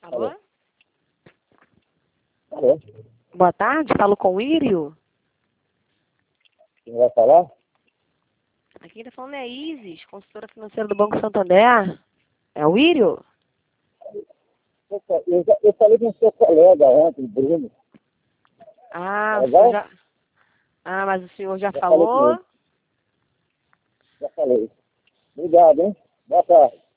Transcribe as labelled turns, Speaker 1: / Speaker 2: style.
Speaker 1: Alô?
Speaker 2: Alô?
Speaker 1: Boa tarde, falo com o Írio.
Speaker 2: Quem vai falar?
Speaker 1: Aqui quem tá falando é a Isis, consultora financeira do Banco Santander. É o Írio?
Speaker 2: Eu falei com o seu colega ontem, Bruno.
Speaker 1: Ah,
Speaker 2: É
Speaker 1: o senhor
Speaker 2: legal?
Speaker 1: já... Ah, mas o senhor já
Speaker 2: Já falei com
Speaker 1: falou?
Speaker 2: ele. Já falei. Obrigado, hein? Boa tarde.